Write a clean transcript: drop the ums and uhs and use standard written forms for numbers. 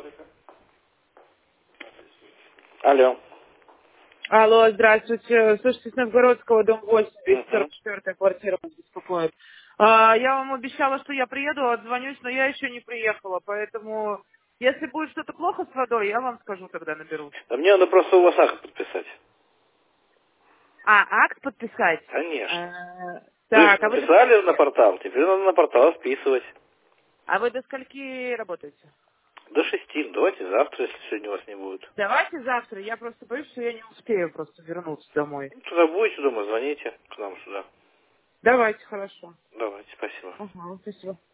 Алло. Алло, здравствуйте. Слушайте, с Новгородского, дом 8, Угу. 244 квартира вас беспокоит. Я вам обещала, что я приеду, отзвонюсь, но я еще не приехала, поэтому если будет что-то плохо с водой, я вам скажу, тогда наберу. Да мне надо просто у вас акт подписать. Акт подписать? Конечно. Вы же Так, а вы до написали на скольки? портал, теперь надо на портал вписывать. А вы до скольки работаете? До 6. Давайте завтра, если сегодня вас не будет. Давайте завтра, я просто боюсь, что я не успею просто вернуться домой. Ну, тогда будете дома, звоните к нам сюда. Давайте, хорошо. Давайте, спасибо. Ага, спасибо.